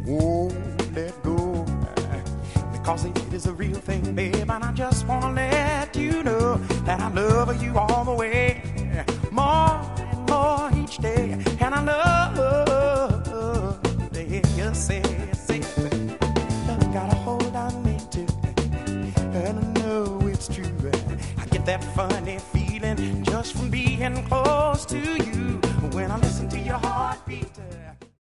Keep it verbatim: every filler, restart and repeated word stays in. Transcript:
won't let go, because it is a real thing, babe. And I just wanna let you know that I love you all the way, more and more each day. And I love to hear you say, say, love got a hold on me too, and I know it's true. I get that funny feeling just from being close to you when I listen to your heartbeat.